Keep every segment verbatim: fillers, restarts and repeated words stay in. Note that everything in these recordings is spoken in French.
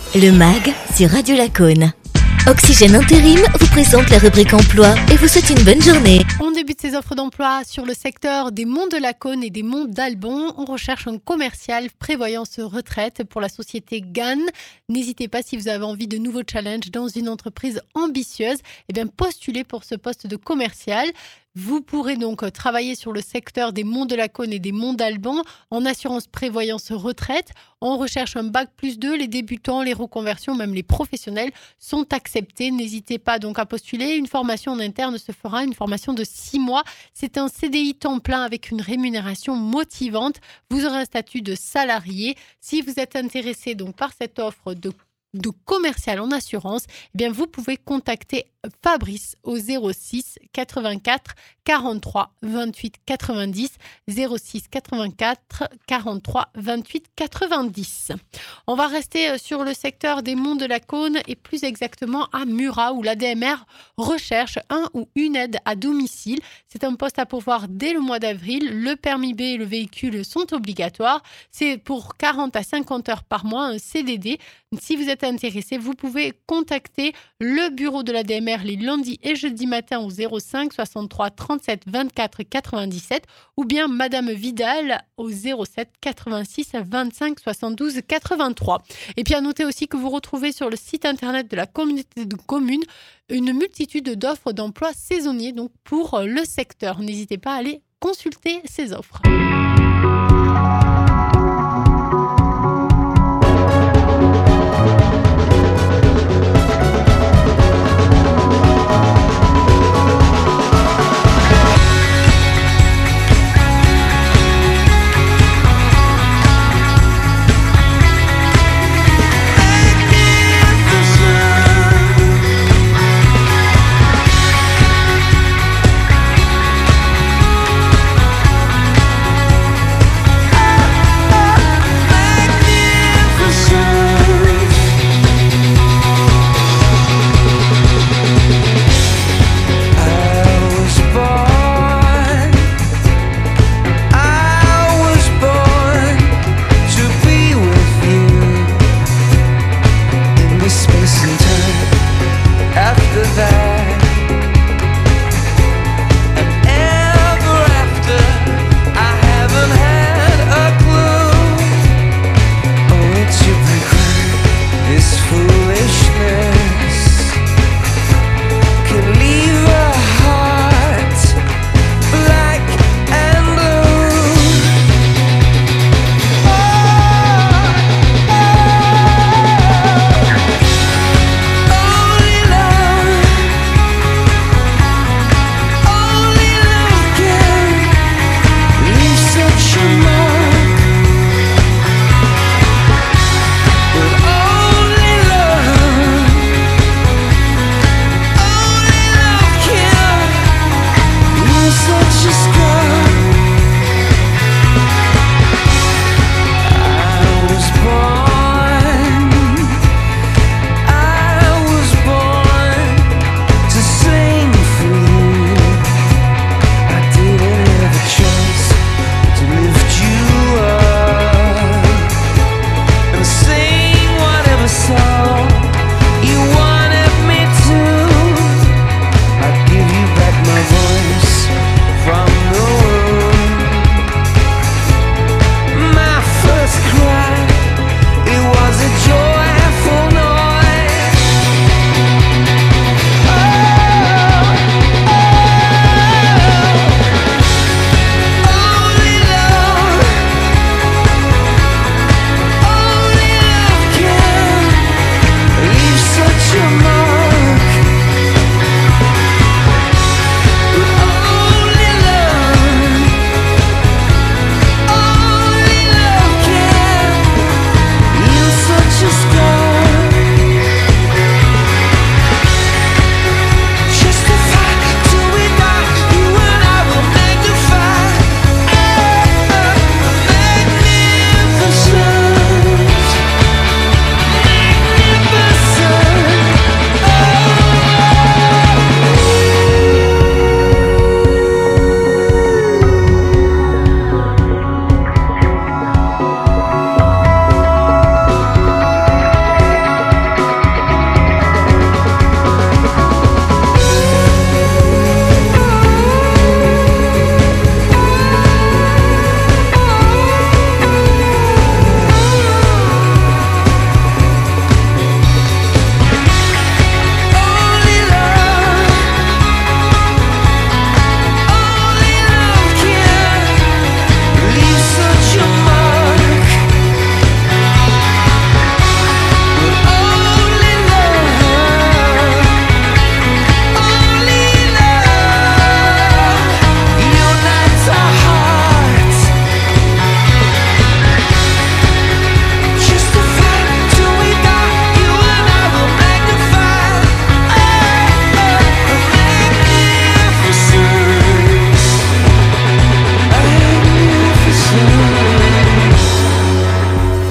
Le M A G sur Radio Lacaune. Oxygène Intérim vous présente la rubrique emploi et vous souhaite une bonne journée. On débute ces offres d'emploi sur le secteur des Monts de Lacaune et des Monts d'Albon. On recherche un commercial prévoyance retraite pour la société G A N. N'hésitez pas, si vous avez envie de nouveaux challenges dans une entreprise ambitieuse, eh bien postulez pour ce poste de commercial. Vous pourrez donc travailler sur le secteur des Monts de Lacaune et des Monts d'Alban en assurance prévoyance retraite. On recherche un bac plus deux. Les débutants, les reconversions, même les professionnels sont acceptés. N'hésitez pas donc à postuler. Une formation en interne se fera, une formation de six mois. C'est un C D I temps plein avec une rémunération motivante. Vous aurez un statut de salarié. Si vous êtes intéressé donc par cette offre de de commercial en assurance, eh bien vous pouvez contacter Fabrice au zéro six quatre-vingt-quatre quarante-trois vingt-huit quatre-vingt-dix zéro six quatre-vingt-quatre quarante-trois vingt-huit quatre-vingt-dix. On va rester sur le secteur des Monts de Lacaune et plus exactement à Murat où l'A D M R recherche un ou une aide à domicile. C'est un poste à pourvoir dès le mois d'avril. Le permis B et le véhicule sont obligatoires. C'est pour quarante à cinquante heures par mois, un C D D. Si vous êtes intéressé, vous pouvez contacter le bureau de l'A D M R les lundis et jeudis matin au zéro cinq soixante-trois trente-sept vingt-quatre quatre-vingt-dix-sept ou bien Madame Vidal au zéro sept quatre-vingt-six vingt-cinq soixante-douze quatre-vingt-trois. Et puis à noter aussi que vous retrouvez sur le site internet de la communauté de communes une multitude d'offres d'emploi saisonniers donc pour le secteur. N'hésitez pas à aller consulter ces offres.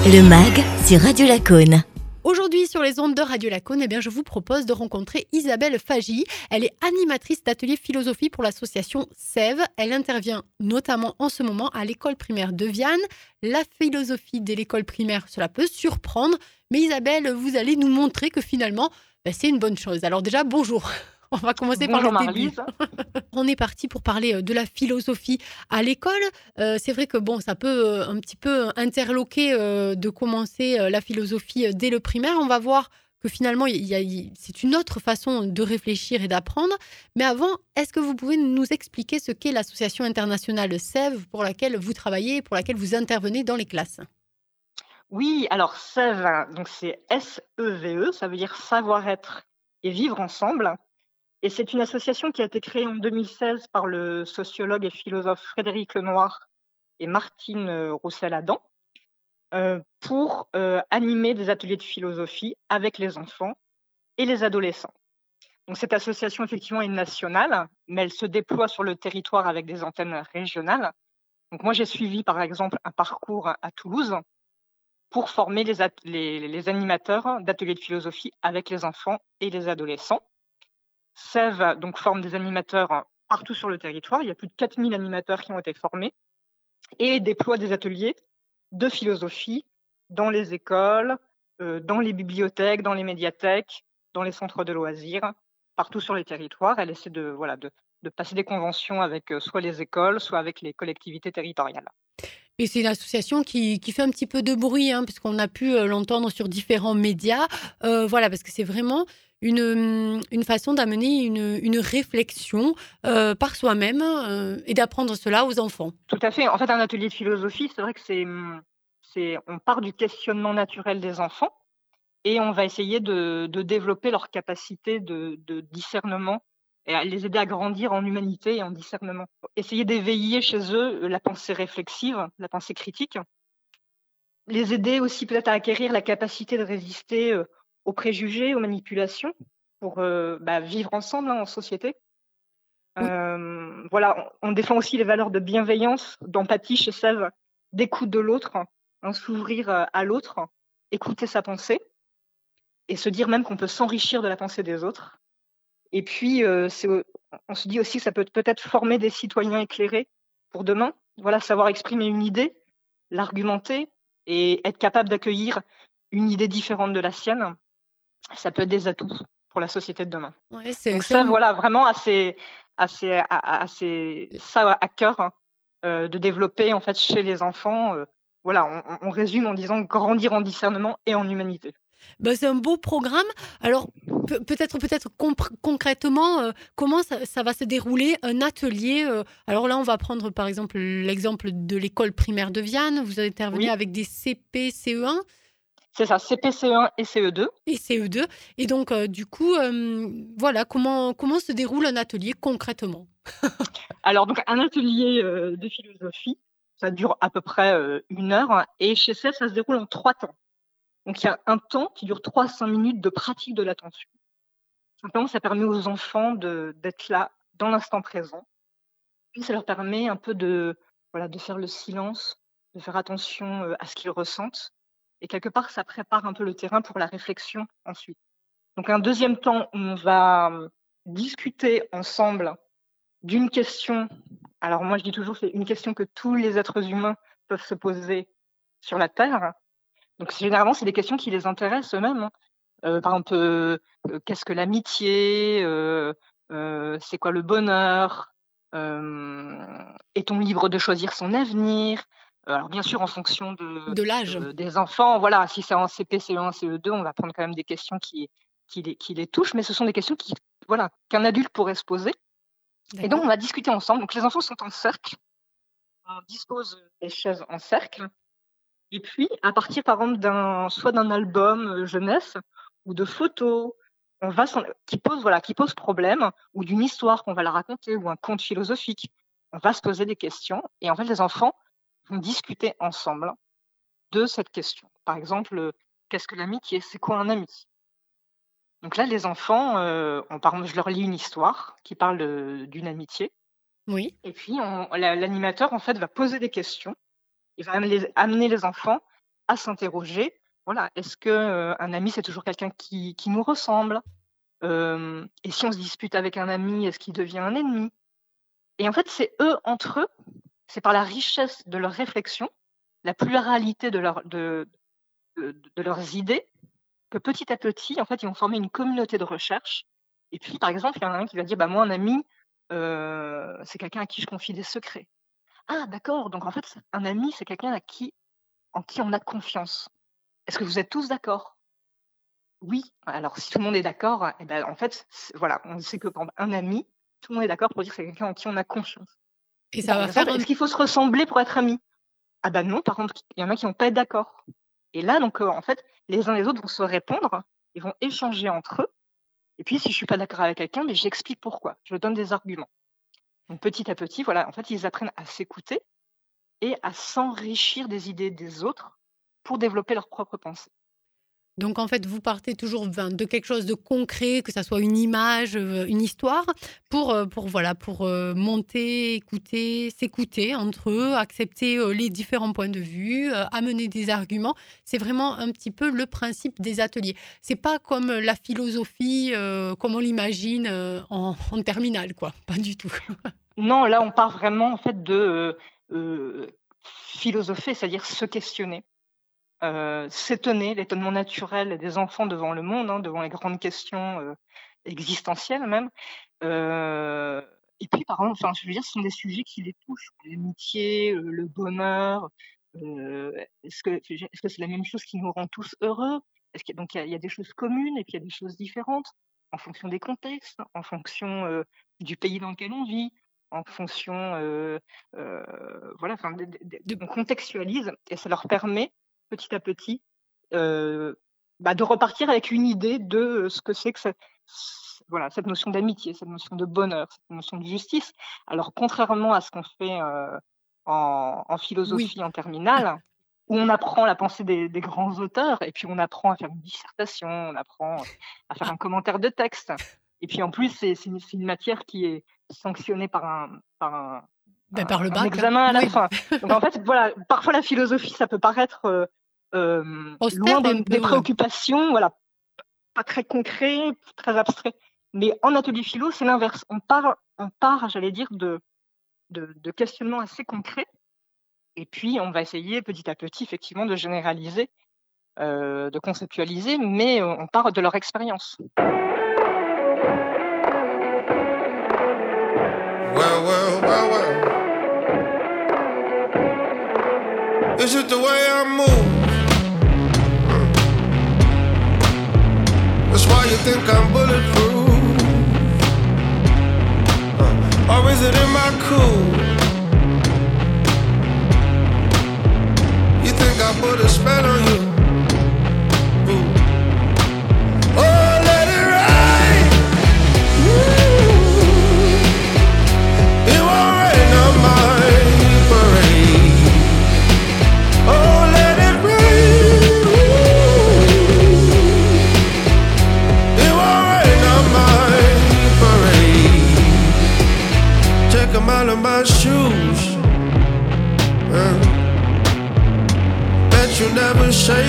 Le M A G sur Radio Lacoune. Aujourd'hui, sur les ondes de Radio Lacoune, eh bien, je vous propose de rencontrer Isabelle Fagy. Elle est animatrice d'atelier philosophie pour l'association Sève. Elle intervient notamment en ce moment à l'école primaire de Viane. La philosophie de l'école primaire, cela peut surprendre, mais Isabelle, vous allez nous montrer que finalement, ben, c'est une bonne chose. Alors déjà, bonjour. On va commencer Bonjour par le début. Marlise. On est parti pour parler de la philosophie à l'école. Euh, c'est vrai que bon, ça peut euh, un petit peu interloquer euh, de commencer euh, la philosophie euh, dès le primaire. On va voir que finalement, il y a, il- c'est une autre façon de réfléchir et d'apprendre. Mais avant, est-ce que vous pouvez nous expliquer ce qu'est l'association internationale Sève pour laquelle vous travaillez et pour laquelle vous intervenez dans les classes? Oui, alors Sève, donc c'est S E V E, ça veut dire savoir-être et vivre ensemble. Et c'est une association qui a été créée en deux mille seize par le sociologue et philosophe Frédéric Lenoir et Martine euh, Roussel-Adam euh, pour euh, animer des ateliers de philosophie avec les enfants et les adolescents. Donc cette association effectivement est nationale, mais elle se déploie sur le territoire avec des antennes régionales. Donc moi j'ai suivi par exemple un parcours à Toulouse pour former les, at- les- les animateurs d'ateliers de philosophie avec les enfants et les adolescents. Sève donc forme des animateurs partout sur le territoire. Il y a plus de quatre mille animateurs qui ont été formés et déploie des ateliers de philosophie dans les écoles, euh, dans les bibliothèques, dans les médiathèques, dans les centres de loisirs, partout sur les territoires. Elle essaie de, voilà, de, de passer des conventions avec euh, soit les écoles, soit avec les collectivités territoriales. Et c'est une association qui, qui fait un petit peu de bruit, hein, puisqu'on a pu euh, l'entendre sur différents médias. Euh, voilà, parce que c'est vraiment une, hum, une façon d'amener une, une réflexion euh, par soi-même euh, et d'apprendre cela aux enfants. Tout à fait. En fait, un atelier de philosophie, c'est vrai que c'est, hum, c'est, on part du questionnement naturel des enfants et on va essayer de, de développer leur capacité de, de discernement et à les aider à grandir en humanité et en discernement. Essayer d'éveiller chez eux la pensée réflexive, la pensée critique. Les aider aussi peut-être à acquérir la capacité de résister euh, aux préjugés, aux manipulations, pour euh, bah, vivre ensemble hein, en société. Oui. Euh, voilà, on, on défend aussi les valeurs de bienveillance, d'empathie chez Sève, d'écoute de l'autre, hein, s'ouvrir euh, à l'autre, écouter sa pensée et se dire même qu'on peut s'enrichir de la pensée des autres. Et puis, euh, c'est, au- on se dit aussi que ça peut peut-être former des citoyens éclairés pour demain. Voilà, savoir exprimer une idée, l'argumenter et être capable d'accueillir une idée différente de la sienne, ça peut être des atouts pour la société de demain. Ouais, c'est, Donc c'est ça, un- voilà, vraiment assez, assez, à- à- assez ça à cœur hein, euh, de développer en fait chez les enfants. euh, voilà, on, on- on résume en disant grandir en discernement et en humanité. bah, c'est un beau programme. Alors, pe- peut-être, peut-être compr- concrètement, euh, comment ça, ça va se dérouler un atelier euh, Alors là, on va prendre par exemple l'exemple de l'école primaire de Viane. Vous intervenez Oui, avec des C P, C E un c'est ça, C P C E un et C E deux. et C E deux. Et donc, euh, du coup, euh, voilà, comment, comment se déroule un atelier concrètement? Alors donc un atelier euh, de philosophie, ça dure à peu près euh, une heure hein, et chez C E F, ça se déroule en trois temps. Donc il y a un temps qui dure trois à cinq minutes de pratique de l'attention. Simplement, ça permet aux enfants de, d'être là dans l'instant présent. Puis ça leur permet un peu de, voilà, de faire le silence, de faire attention euh, à ce qu'ils ressentent. Et quelque part, ça prépare un peu le terrain pour la réflexion ensuite. Donc un deuxième temps, on va euh, discuter ensemble d'une question. Alors moi, je dis toujours, c'est une question que tous les êtres humains peuvent se poser sur la Terre. Donc généralement, c'est des questions qui les intéressent eux-mêmes. hein. Euh, par exemple, euh, euh, qu'est-ce que l'amitié euh, euh, C'est quoi le bonheur euh, Est-on libre de choisir son avenir Euh, Alors bien sûr, en fonction de, De l'âge. euh, des enfants, voilà, si c'est en C P, C E un, C E deux, on va prendre quand même des questions qui, qui, les, qui les touchent, mais ce sont des questions qui, voilà, qu'un adulte pourrait se poser. Et donc, D'accord. on va discuter ensemble. Donc, les enfants sont en cercle. On dispose des chaises en cercle. Et puis, à partir, par exemple, d'un, soit d'un album euh, jeunesse ou de photos, on va s'en- qui pose, voilà, qui pose problème, ou d'une histoire qu'on va la raconter, ou un conte philosophique, on va se poser des questions. Et en fait, les enfants vont discuter ensemble de cette question. Par exemple, euh, qu'est-ce que l'amitié? C'est quoi un ami? Donc là, les enfants, euh, on parle, je leur lis une histoire qui parle euh, d'une amitié. Oui. Et puis, on- la- l'animateur, en fait, va poser des questions. Il va amener les, amener les enfants à s'interroger. Voilà, est-ce que euh, un ami, c'est toujours quelqu'un qui, qui nous ressemble? Euh, Et si on se dispute avec un ami, est-ce qu'il devient un ennemi? Et en fait, c'est eux, entre eux, c'est par la richesse de leur réflexion, la pluralité de, leur, de, de, de leurs idées, que petit à petit, en fait, ils vont former une communauté de recherche. Et puis, par exemple, il y en a un qui va dire, bah, moi, un ami, euh, c'est quelqu'un à qui je confie des secrets. Ah, d'accord, donc en fait, un ami, c'est quelqu'un à qui, en qui on a confiance. Est-ce que vous êtes tous d'accord? Oui. Alors, si tout le monde est d'accord, eh ben, en fait, c'est- voilà, on sait que quand un ami, tout le monde est d'accord pour dire que c'est quelqu'un en qui on a confiance. Et Et ça par va faire exemple, un... est-ce qu'il faut se ressembler pour être amis? Ah bah non, par contre, il y en a qui vont pas être d'accord. Et là, donc, euh, en fait, les uns les autres vont se répondre, ils vont échanger entre eux. Et puis, si je suis pas d'accord avec quelqu'un, mais j'explique pourquoi. Je donne des arguments. Donc, petit à petit, voilà, en fait, ils apprennent à s'écouter et à s'enrichir des idées des autres pour développer leur propre pensée. Donc en fait, vous partez toujours ben, de quelque chose de concret, que ça soit une image, euh, une histoire, pour, euh, pour, voilà, pour euh, monter, écouter, s'écouter entre eux, accepter euh, les différents points de vue, euh, amener des arguments. C'est vraiment un petit peu le principe des ateliers. C'est pas comme la philosophie, euh, comme on l'imagine euh, en, en terminale, quoi. Pas du tout. Non, là, on part vraiment en fait de euh, euh, philosopher, c'est-à-dire se questionner. Euh, s'étonner, l'étonnement naturel des enfants devant le monde, hein, devant les grandes questions euh, existentielles même. Euh, et puis, par exemple, enfin, je veux dire, ce sont des sujets qui les touchent. L'amitié, euh, le bonheur. Euh, est-ce que est-ce que c'est la même chose qui nous rend tous heureux? Est-ce qu'il y a, donc il y a, il y a des choses communes et puis il y a des choses différentes en fonction des contextes, en fonction euh, du pays dans lequel on vit, en fonction, euh, euh, voilà, enfin, des- des- De- on contextualise et ça leur permet petit à petit euh, bah, de repartir avec une idée de euh, ce que c'est que cette, voilà, cette notion d'amitié, cette notion de bonheur, cette notion de justice. Alors, contrairement à ce qu'on fait euh, en, en oui. philosophie en terminale, où on apprend la pensée des, des grands auteurs, et puis on apprend à faire une dissertation, on apprend à faire Ah, un commentaire de texte. Et puis en plus, c'est c'est une, c'est une matière qui est sanctionnée par un, par un, ben, un- par le un bac. Hein. examen à la Oui. fin. Donc en fait, voilà, parfois la philosophie, ça peut paraître euh, euh, loin Austère des, un des peu. Ouais. préoccupations, voilà, pas très concret, très abstrait. Mais en atelier philo, c'est l'inverse. On part, on part, j'allais dire, de, de, de questionnements assez concrets. Et puis, on va essayer petit à petit, effectivement, de généraliser, euh, de conceptualiser, mais on part de leur expérience. Well, well, well, well. It's just the way I move. That's why you think I'm bulletproof. Uh, or is it in my cool? You think I put a spell on you? Ooh. Oh, let it rain. Ooh. It won't rain on my parade. Oh, let it rain. Ooh. It won't rain on my parade. Check them out of my shoes. Uh, bet you never shave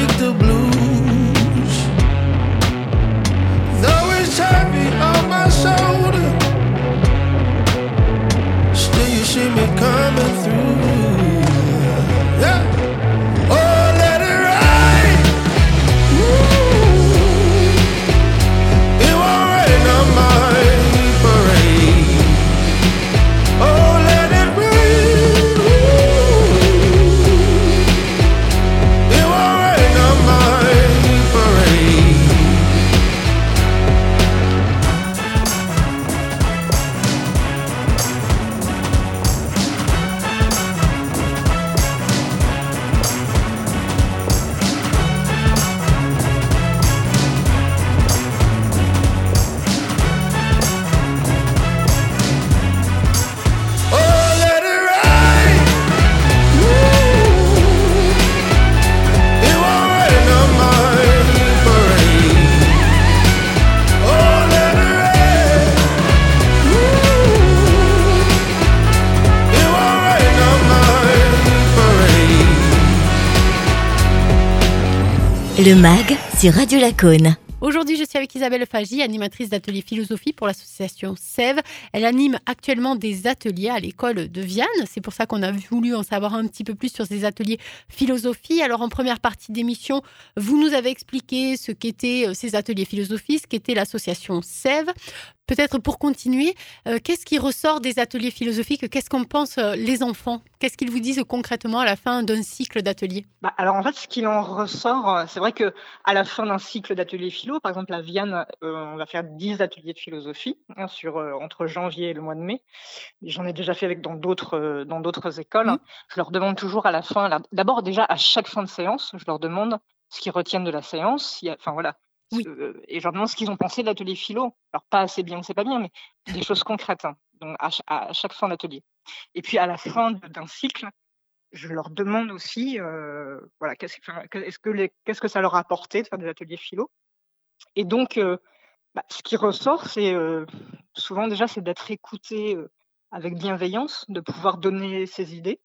Le MAG sur Radio Lacoune. Aujourd'hui, je suis avec Isabelle Fagy, animatrice d'atelier philosophie pour l'association Sève. Elle anime actuellement des ateliers à l'école de Viane. C'est pour ça qu'on a voulu en savoir un petit peu plus sur ces ateliers philosophie. Alors, en première partie d'émission, vous nous avez expliqué ce qu'étaient ces ateliers philosophie, ce qu'était l'association Sève. Peut-être pour continuer, euh, qu'est-ce qui ressort des ateliers philosophiques? Qu'est-ce qu'en pensent euh, les enfants? Qu'est-ce qu'ils vous disent concrètement à la fin d'un cycle d'ateliers? Bah, alors en fait, ce qu'il en ressort, euh, c'est vrai que à la fin d'un cycle d'ateliers philo, par exemple à Viane, euh, on va faire dix ateliers de philosophie hein, sur, euh, entre janvier et le mois de mai. J'en ai déjà fait avec dans d'autres euh, dans d'autres écoles. Mmh. Je leur demande toujours à la fin, là, d'abord déjà à chaque fin de séance, je leur demande ce qu'ils retiennent de la séance. Il y a- Enfin voilà. Oui. Ce- et je leur demande ce qu'ils ont pensé de l'atelier philo. Alors pas assez bien, c'est pas bien, mais des choses concrètes. hein, donc à, ch- à chaque fin d'atelier. Et puis à la fin de- d'un cycle, je leur demande aussi, euh, voilà, qu'est-ce, enfin, que- est-ce que les- qu'est-ce que ça leur a apporté de faire des ateliers philo. Et donc, euh, bah, ce qui ressort, c'est euh, souvent déjà, c'est d'être écouté euh, avec bienveillance, de pouvoir donner ses idées,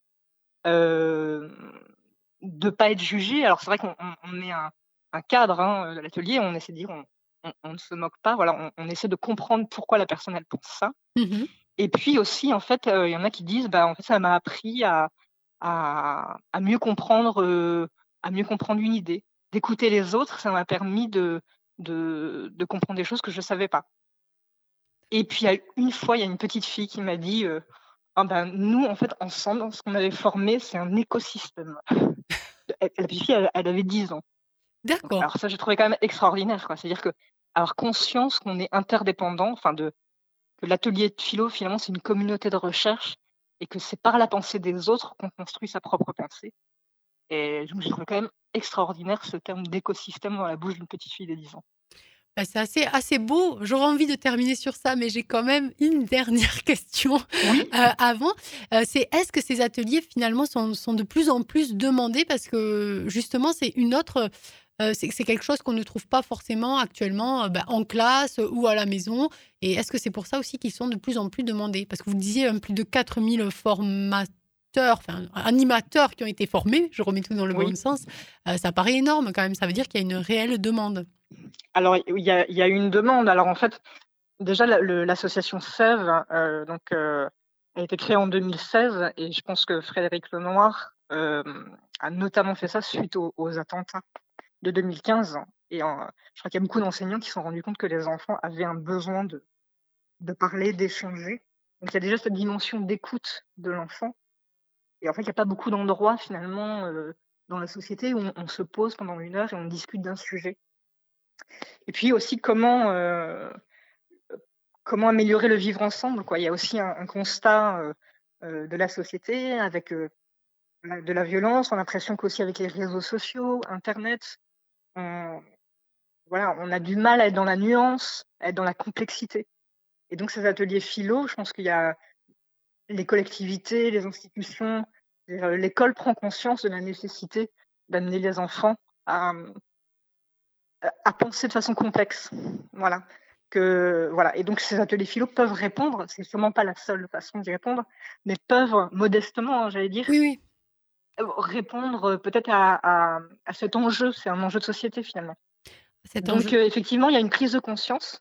euh, de pas être jugé. Alors c'est vrai qu'on on- on met un, un cadre hein, de l'atelier, on essaie de dire, on, on- on ne se moque pas, voilà, on, on essaie de comprendre pourquoi la personne elle pense ça. Mhm. Et puis aussi, en fait, heu, il y en a qui disent: «Bah, en fait, ça m'a appris à à à mieux comprendre, heu, à mieux comprendre une idée. D'écouter les autres, ça m'a permis de de de comprendre des choses que je savais pas». Et puis, il y a une fois, il y a une petite fille qui m'a dit, heu: «Ah ben, nous, en fait, ensemble, ce qu'on avait formé, c'est un écosystème». Elle la petite fille, elle elle avait dix ans. Donc D'accord. alors ça, j'ai trouvé quand même extraordinaire, quoi. C'est-à-dire qu'avoir conscience qu'on est interdépendants, enfin de que l'atelier de philo, finalement, c'est une communauté de recherche et que c'est par la pensée des autres qu'on construit sa propre pensée. Et donc, j'ai trouvé quand même extraordinaire ce terme d'écosystème dans la bouche d'une petite fille de dix ans. Bah, c'est assez, assez beau. J'aurais envie de terminer sur ça, mais j'ai quand même une dernière question Oui, euh, avant. Euh, c'est est-ce que ces ateliers finalement sont, sont de plus en plus demandés parce que justement c'est une autre, euh, c'est c'est quelque chose qu'on ne trouve pas forcément actuellement euh, bah, en classe ou à la maison. Et est-ce que c'est pour ça aussi qu'ils sont de plus en plus demandés? Parce que vous disiez euh, plus de quatre mille formateurs, enfin animateurs qui ont été formés. Je remets tout dans le bon oui. sens. Euh, ça paraît énorme quand même. Ça veut dire qu'il y a une réelle demande. Alors, il y a, il y a une demande. Alors, en fait, déjà, la- le- l'association Sève, euh, donc, euh, a été créée en deux mille seize et je pense que Frédéric Lenoir euh, a notamment fait ça suite aux, aux attentats de deux mille quinze. Et euh, je crois qu'il y a beaucoup d'enseignants qui se sont rendus compte que les enfants avaient un besoin de, de parler, d'échanger. Donc, il y a déjà cette dimension d'écoute de l'enfant. Et en fait, il n'y a pas beaucoup d'endroits finalement euh, dans la société où on, on se pose pendant une heure et on discute d'un sujet. Et puis aussi comment, euh, comment améliorer le vivre ensemble, quoi. Il y a aussi un, un constat euh, euh, de la société avec euh, la- de la violence. On a l'impression qu'aussi avec les réseaux sociaux, Internet, on, voilà, on a du mal à être dans la nuance, à être dans la complexité. Et donc ces ateliers philo, je pense qu'il y a les collectivités, les institutions, euh, l'école prend conscience de la nécessité d'amener les enfants à, à penser de façon complexe. Voilà. Que, voilà. Et donc, ces ateliers philo peuvent répondre, c'est sûrement pas la seule façon d'y répondre, mais peuvent modestement, hein, j'allais dire, Oui, oui. euh, répondre euh, peut-être à, à, à cet enjeu. C'est un enjeu de société finalement. Cet Donc, enjeu. euh, effectivement, il y a une prise de conscience.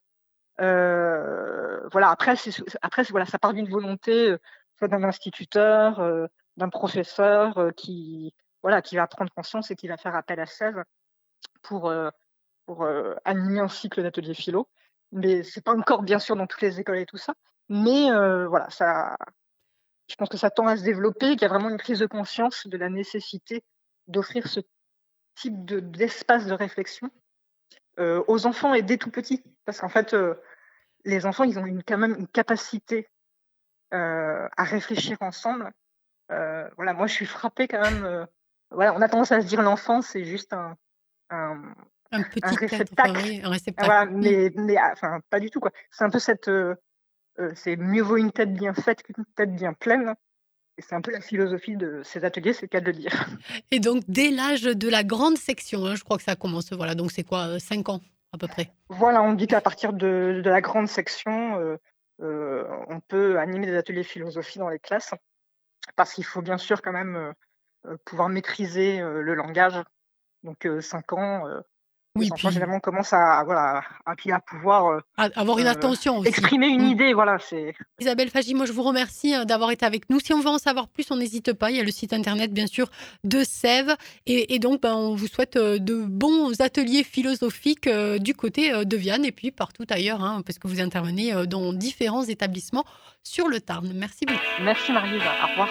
Euh, voilà. Après, c'est, après c'est- voilà, ça part d'une volonté, euh, soit d'un instituteur, euh, d'un professeur euh, qui, voilà, qui va prendre conscience et qui va faire appel à Sève pour, euh, pour euh, animer un cycle d'ateliers philo. Mais c'est pas encore bien sûr dans toutes les écoles et tout ça. Mais euh, voilà, ça, je pense que ça tend à se développer, qu'il y a vraiment une prise de conscience de la nécessité d'offrir ce type de, d'espace de réflexion euh, aux enfants et dès tout petits. Parce qu'en fait, euh, les enfants, ils ont une, quand même une capacité euh, à réfléchir ensemble. Euh, voilà, moi, je suis frappée quand même. Euh, voilà, on a tendance à se dire l'enfant, c'est juste un, un, Un un petit être, enfin réceptacle. oui, un Ah, réceptacle. voilà, Mmh. mais, mais ah, enfin, pas du tout, quoi. C'est un peu cette. euh, euh, c'est mieux vaut une tête bien faite qu'une tête bien pleine. Et c'est un peu la philosophie de ces ateliers, c'est le cas de le dire. Et donc dès l'âge de la grande section, hein, je crois que ça commence, voilà, donc c'est quoi, heu, cinq ans à peu près? Voilà, on dit qu'à partir de, de la grande section, euh, euh, on peut animer des ateliers philosophie dans les classes, parce qu'il faut bien sûr quand même euh, euh, pouvoir maîtriser euh, le langage. Donc euh, cinq ans, euh, les Oui, enfants puis généralement commencent à, voilà, à, puis à pouvoir euh, a avoir une euh, attention aussi. exprimer une Mmh. idée. Voilà, c'est Isabelle Fagy, moi je vous remercie hein, d'avoir été avec nous. Si on veut en savoir plus, on n'hésite pas. Il y a le site internet, bien sûr, de Sève. Et, et donc, ben, on vous souhaite euh, de bons ateliers philosophiques euh, du côté euh, de Viane et puis partout ailleurs, hein, parce que vous intervenez euh, dans différents établissements sur le Tarn. Merci beaucoup. Merci Marie-Lise, au revoir.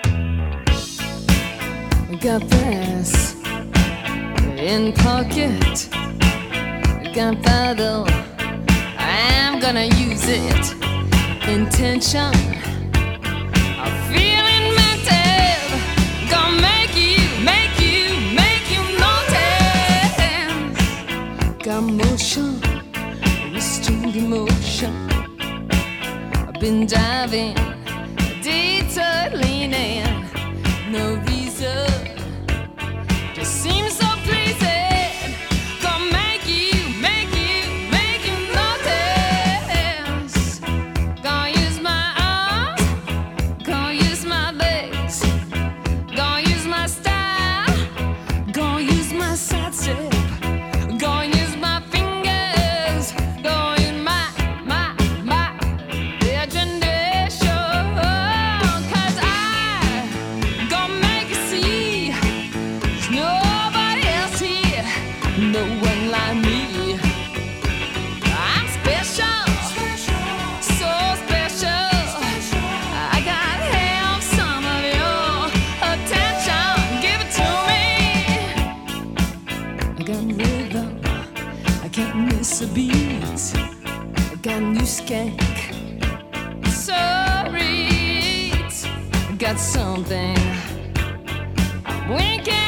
Got this in pocket, gunpowder, I'm gonna use it. Intention of feeling mental, gonna make you, make you, make you notice. Got motion, restrained emotion. I've been diving, detour leaning, no reason, just seems so pleasing. Gonna make you, make you, make you notice. Gonna use my arms, gonna use my legs, gonna use my style, gonna use my side step, gonna use my fingers, gonna use my, my, my imagination. 'Cause I gonna make you see there's nobody else here, no one like me. I'm special, so special. I gotta have some of your attention. Give it to me. I got rhythm, I can't miss a beat. I got new skank, sorry. I got something I'm winking.